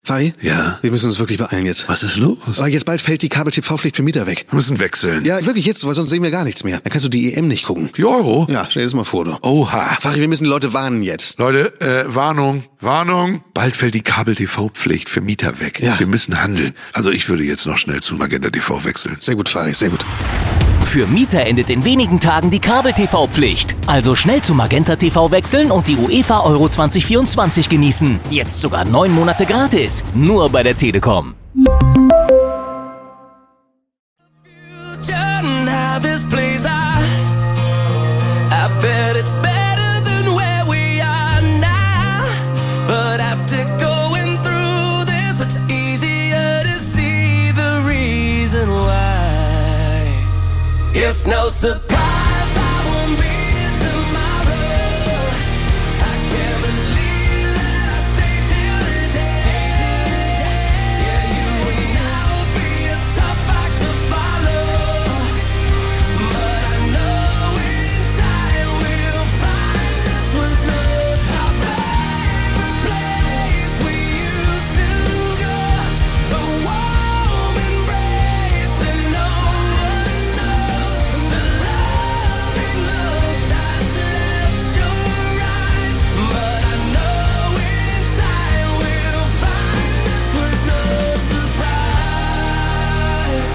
Fari? Ja? Wir müssen uns wirklich beeilen jetzt. Was ist los? Weil jetzt bald fällt die Kabel-TV-Pflicht für Mieter weg. Wir müssen wechseln. Ja, wirklich jetzt, weil sonst sehen wir gar nichts mehr. Dann kannst du die EM nicht gucken. Die Euro? Ja, stell dir das mal vor, du. Oha. Fari, wir müssen die Leute warnen jetzt. Leute, Warnung. Bald fällt die Kabel-TV-Pflicht für Mieter weg. Ja. Wir müssen handeln. Also ich würde jetzt noch schnell zu Magenta TV wechseln. Sehr gut, Fari, sehr gut. Für Mieter endet in wenigen Tagen die Kabel-TV-Pflicht. Also schnell zu Magenta TV wechseln und die UEFA Euro 2024 genießen. Jetzt sogar 9 Monate gratis. Nur bei der Telekom. It's no surprise I won't be here tomorrow. I can't believe that I stayed till today. Yeah, you and I will be a tough act to follow, but I know in time we'll find this was not our favorite place we used to go. The warm embrace that no one knows. The loving look that's left your eyes, but I know in time we'll find this was no surprise.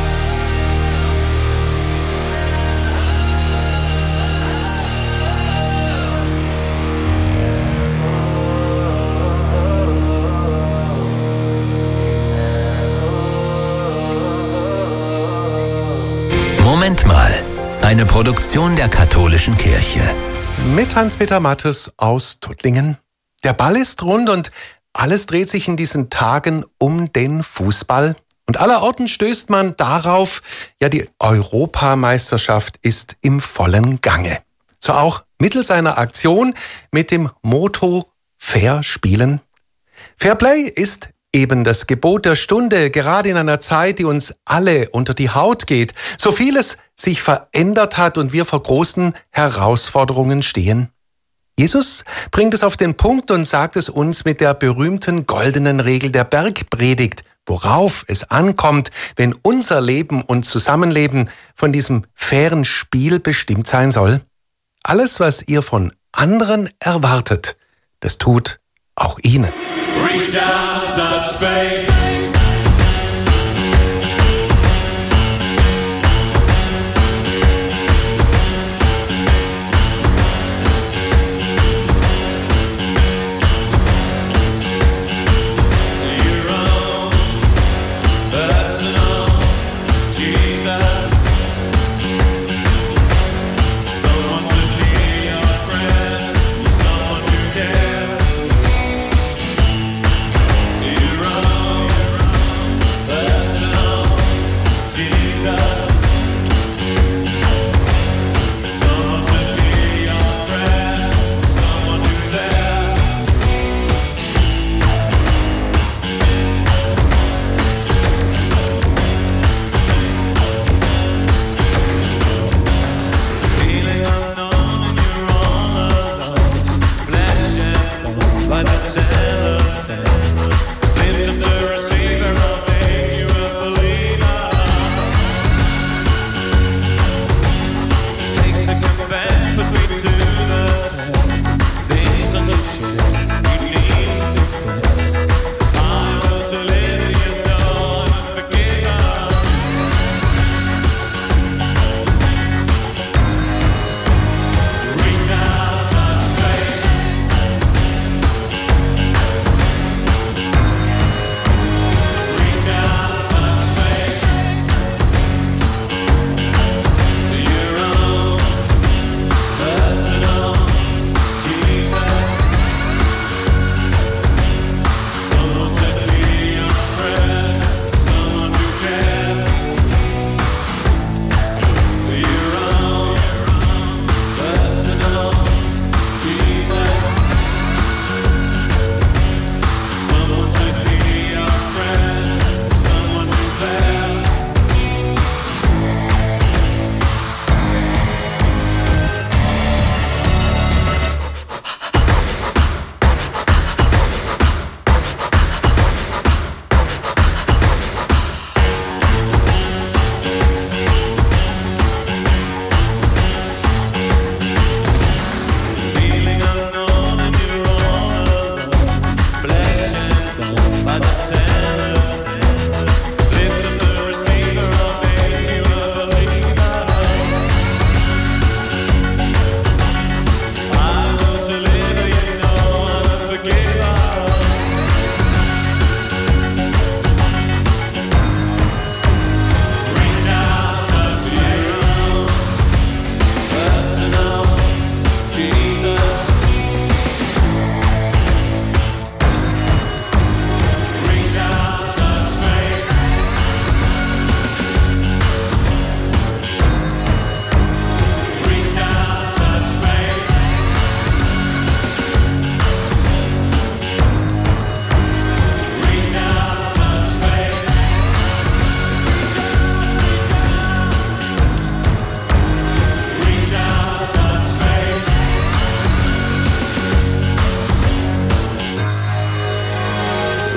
Moment mal. Eine Produktion der katholischen Kirche. Mit Hans-Peter Mattes aus Tuttlingen. Der Ball ist rund und alles dreht sich in diesen Tagen um den Fußball. Und allerorten stößt man darauf, ja, die Europameisterschaft ist im vollen Gange. So auch mittels einer Aktion mit dem Motto Fair spielen. Fair Play ist eben das Gebot der Stunde, gerade in einer Zeit, die uns alle unter die Haut geht. So vieles sich verändert hat und wir vor großen Herausforderungen stehen. Jesus bringt es auf den Punkt und sagt es uns mit der berühmten goldenen Regel der Bergpredigt, worauf es ankommt, wenn unser Leben und Zusammenleben von diesem fairen Spiel bestimmt sein soll. Alles, was ihr von anderen erwartet, das tut auch ihnen. Reach out, touch faith.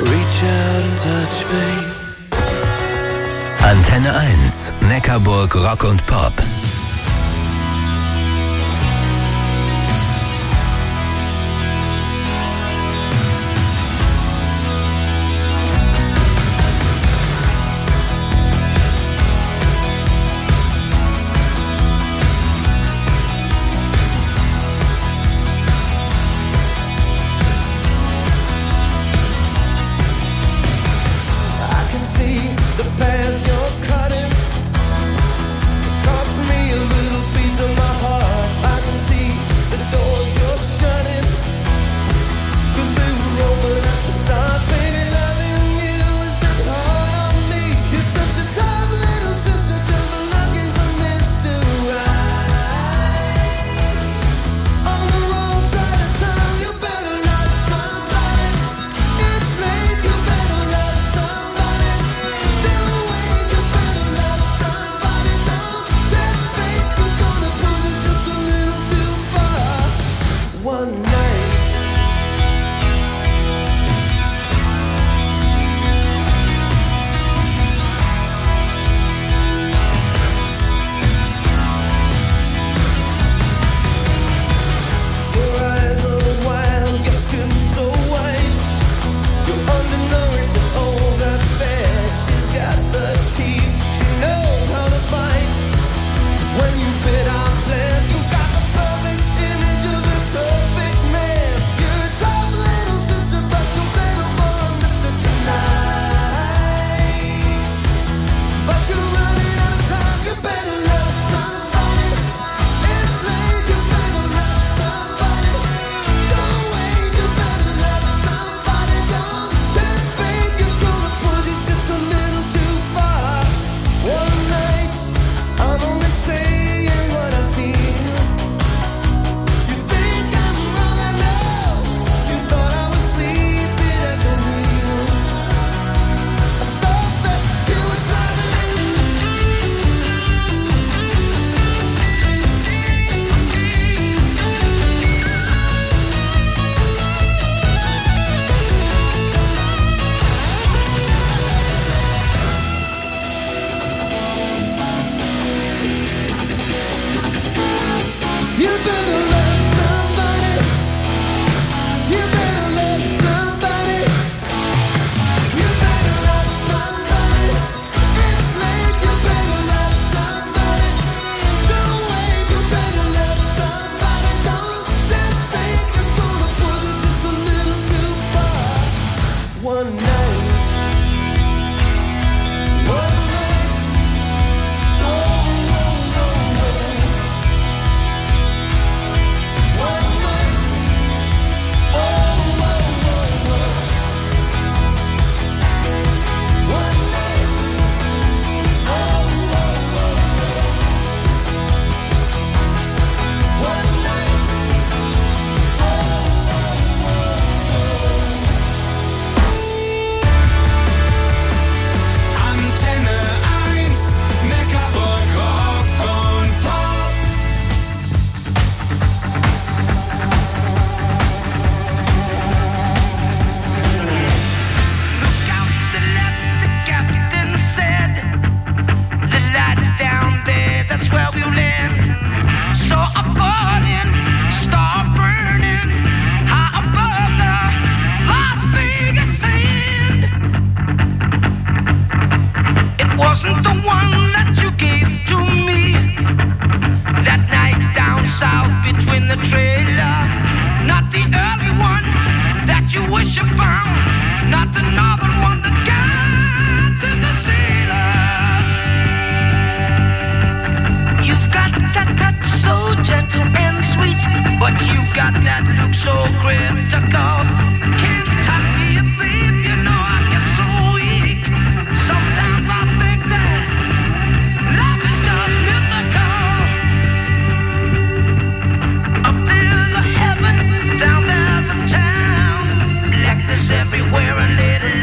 Reach out and touch faith. Antenne 1, Neckarburg Rock und Pop. The path you're cutting cost me a little piece of my heart. I can see the doors you're shutting, 'cause they were open at the start. Baby, loving you has been hard on me. You're such a tough little sister, just looking for Mr. Right. On the wrong side of town, you better love somebody. It's late, you better love somebody. One night. Your eyes are wild, your skin so white. You're undernourished and overfed. She's got the teeth, she knows how to bite. 'Cause when you bit our plan, you got the perfect image of a perfect man. You're a tough little sister, but you'll settle for Mr. Tonight. But you're running out of time, you better love somebody. It's late, you better love somebody. Don't wait, you better love somebody. Don't tempt fate, you're gonna push it just a little too far. One night, I'm only saying what I feel. You think I'm wrong, I know. You thought I was sleeping at the wheel. I thought that you were driving. You better love somebody. You better love somebody. You better love somebody. It's late, you better love somebody. Don't wait, you better love somebody. Don't tempt fate, you're gonna push it just a little too far. One night. One night. Whoa, whoa, whoa, whoa. One night. Whoa, whoa, whoa, whoa. One night. Whoa, whoa, whoa, whoa. One night. Whoa, whoa, whoa, whoa. Antenne 1, Neckarburg Rock und Pop. Look out to the left, the captain said. The light's down there, that's where we'll land. So I fall in, start burning, high above the Las Vegas sand. It wasn't the one that you gave to me that night down south between the trailer. Not the early one that you wish upon, not the northern one, the guides and the sailors. You've got that touch so gentle and sweet, but you've got that look so critical. Can't touch me, babe, you know I get so weak. Sometimes I think that life is just mythical. Up there's a heaven, down there's a town, blackness everywhere and little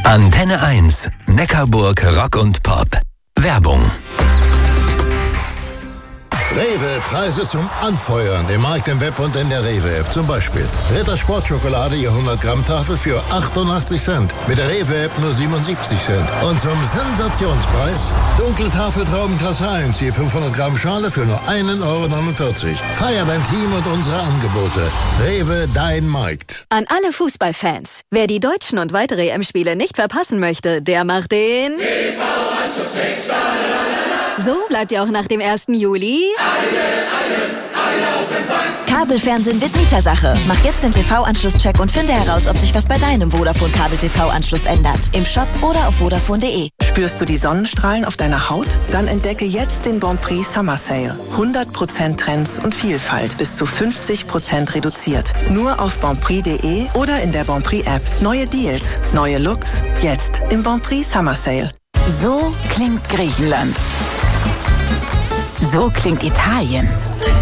Antenne 1, Neckarburg Rock und Pop. Werbung. Rewe, Preise zum Anfeuern im Markt, im Web und in der Rewe-App. Zum Beispiel Ritter Sportschokolade, je 100 Gramm Tafel für 88 Cent. Mit der Rewe-App nur 77 Cent. Und zum Sensationspreis Dunkeltafeltrauben Klasse 1, je 500 Gramm Schale für nur 1,49 Euro. Feier dein Team und unsere Angebote. Rewe, dein Markt. An alle Fußballfans. Wer die deutschen und weitere EM-Spiele nicht verpassen möchte, der macht den TV-Anschluss-Check. So bleibt ihr auch nach dem 1. Juli alle auf Empfang. Kabelfernsehen wird Mietersache. Mach jetzt den TV-Anschluss-Check und finde heraus, ob sich was bei deinem Vodafone-Kabel-TV-Anschluss ändert. Im Shop oder auf vodafone.de. Spürst du die Sonnenstrahlen auf deiner Haut? Dann entdecke jetzt den Bonprix Summer Sale. 100% Trends und Vielfalt. Bis zu 50% reduziert. Nur auf bonprix.de oder in der Bonprix App. Neue Deals, neue Looks. Jetzt im Bonprix Summer Sale. So klingt Griechenland. So klingt Italien.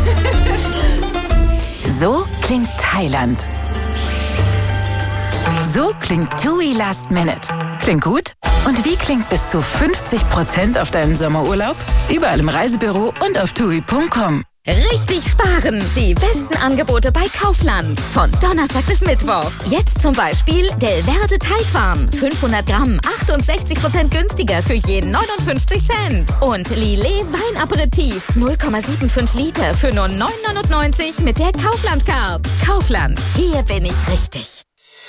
So klingt Thailand. So klingt TUI Last Minute. Klingt gut? Und wie klingt bis zu 50% auf deinen Sommerurlaub? Überall im Reisebüro und auf TUI.com. Richtig sparen! Die besten Angebote bei Kaufland. Von Donnerstag bis Mittwoch. Jetzt zum Beispiel Delverde Teigwaren. 500 Gramm, 68% günstiger für je 59 Cent. Und Lillet Weinaperitif. 0,75 Liter für nur 9,99 mit der Kaufland-Card. Kaufland. Hier bin ich richtig.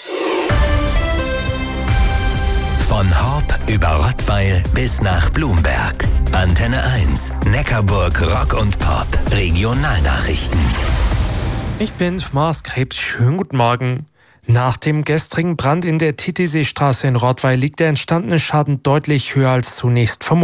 Von Horb über Rottweil bis nach Blumberg. Antenne 1, Neckarburg Rock und Pop. Regionalnachrichten. Ich bin Thomas Krebs. Schönen guten Morgen. Nach dem gestrigen Brand in der Titisseestraße in Rottweil liegt der entstandene Schaden deutlich höher als zunächst vermutet.